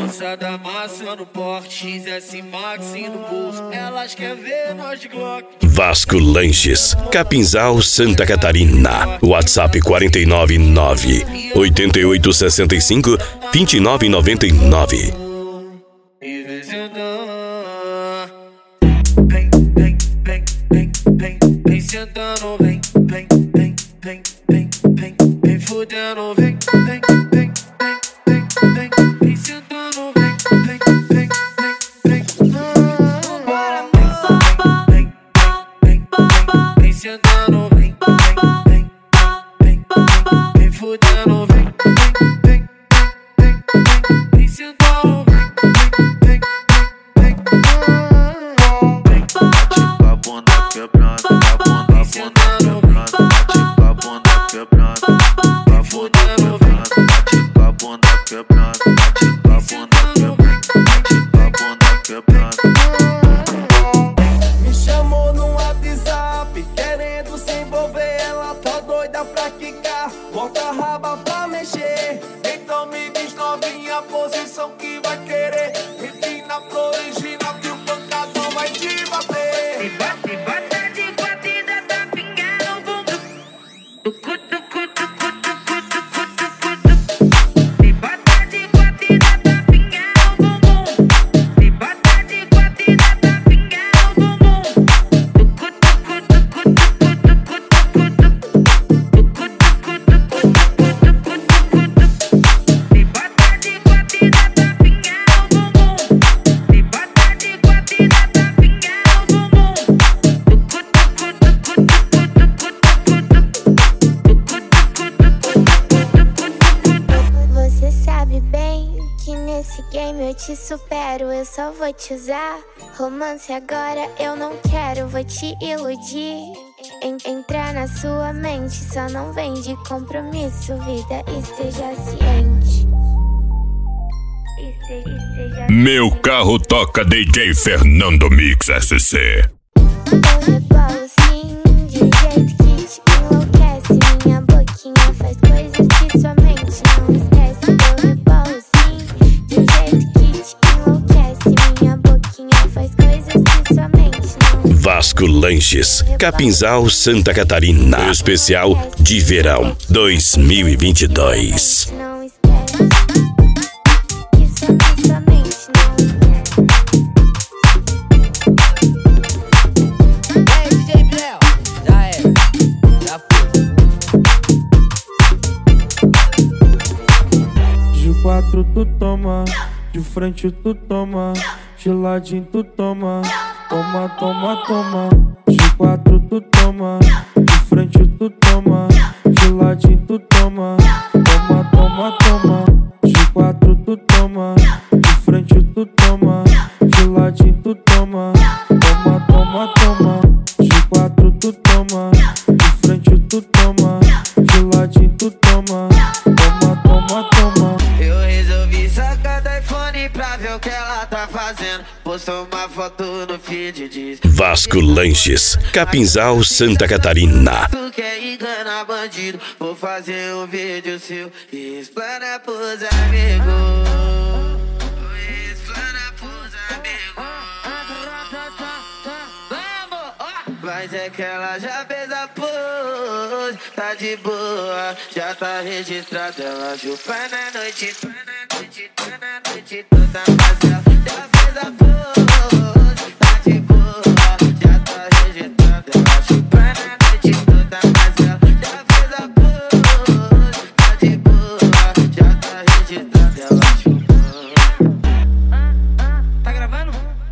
Criançada amassando porte, XS Max no bolso. Elas querem ver nós de Glock. Vasco Lanches, Capinzal, Santa Catarina. WhatsApp 499 8865 2999. Vem, vem, vem, vem, vem, vem sentando, vem, vem, vem, vem, vem, vem, vem fudendo, vem, vem, vem, vem, vem, vem sentando, vem, vem, vem, vem, vem, vem sentando, vem, vem, vem, vem fudendo, vem, vem, vem, vem sentando, vem, vem, vem, A bunda quebrando, a bunda quebrando, a bunda quebrando, a bunda quebrando, a bunda quebrando, a bunda quebrando. Me chamou no WhatsApp, querendo se envolver. Ela tá doida pra quicar, bota a raba pra mexer. Então me diz novinha a posição que vai querer. Empina pro original que o pancadão vai te bater. Bota de quatro e dá tapinha no bumbum. Tucu, tucu, tucu, tucu, tucu, tucu, tucu. Me bota de quatro e dá tapinha no bumbum. Me bota de quatro e dá tapinha no bumbum. Tucu, tucu, tucu, tucu, tucu, tucu, tucu. Tucu, tucu, tucu, tucu, tucu, tucu. Me bota de quatro e dá tapinha no bumbum. Me bota de quatro e dá tapinha no bumbum. Você sabe bem que nesse game eu te supero. Eu só vou te usar. Romance agora eu não quero, vou te iludir. Entrar na sua mente, só não vem de compromisso. Vida, esteja ciente. Esteja Meu carro toca DJ Fernando Mix SC. Eu rebolo sim, de um jeito que te enlouquece. Minha boquinha faz coisas que sua mente não esquece. Eu rebolo sim, de um jeito que te enlouquece. Minha boquinha faz coisas que sua mente não esquece. Vasco Lanches, Capinzal, Santa Catarina. Especial de verão 2022. Não esquece. Isso que sua mente não esquece. Ei, DJ Bléu, já era, já foi. De quatro tu toma, de frente tu toma, de ladinho tu toma, toma, toma, toma. De quatro tu toma, de frente tu toma, de ladinho tu toma, toma, toma, toma. De quatro tu toma, de frente tu toma, de ladinho tu toma, toma, toma, toma. De quatro tu toma, de frente tu toma, de ladinho tu toma, toma, toma, toma. Eu resolvi sacar do iPhone pra ver o que ela tá fazendo. Postou uma foto no feed, diz Vasco Lanches, Capinzal, Santa Catarina. tu quer enganar bandido. Vou fazer um vídeo seu e explana pros amigos. Explana pros amigos. Mas é que ela já fez a pose, tá de boa, já tá registrada. Ela chupa na noite, tá na noite, tá na noite toda, mas ela já fez a pose, tá de boa, já tá registrada. Ela chupa na noite toda, mas ela já fez a pose, tá de boa, já tá registrada. Ela chupa. Tá gravando?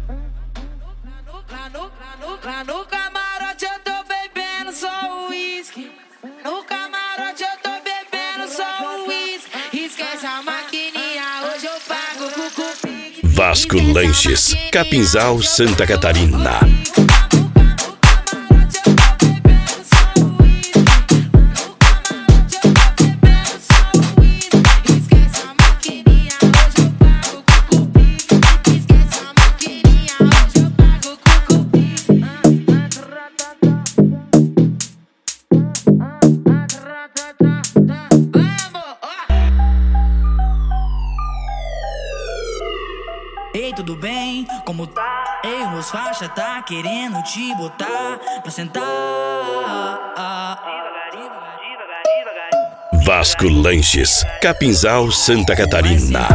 Lá no camarote eu tô bebendo só uísque. No camarote eu tô bebendo só uísque. Esquece a maquininha, hoje eu pago com cupim. Vasco Lanches, Capinzal, Santa Catarina. Ei, tudo bem? Como tá? Ei, o meus faixa tá querendo te botar pra sentar. Vasco Lanches, Capinzal, Santa Catarina.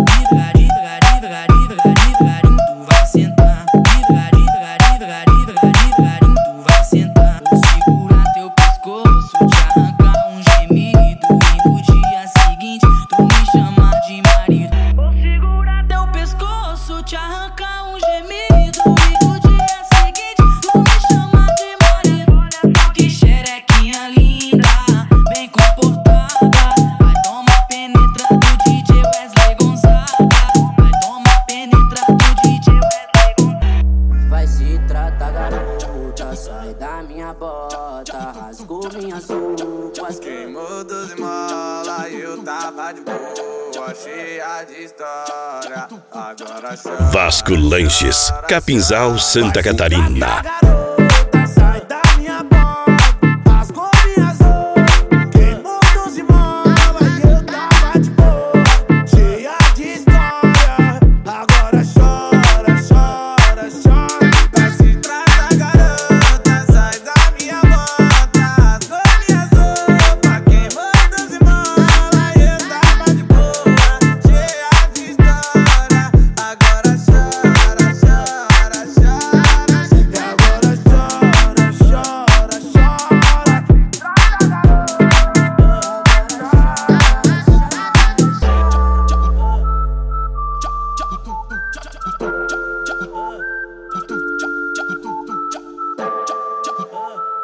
Queimou 12 mola e eu tava de boa, cheia de história. Agora chora. Vasco Lanches, Capinzal, Santa Catarina.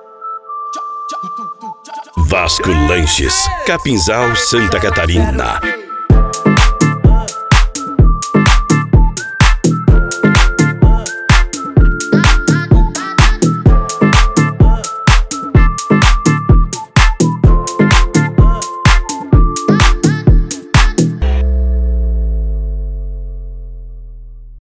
Vasco Lanches, Capinzal, Santa Catarina.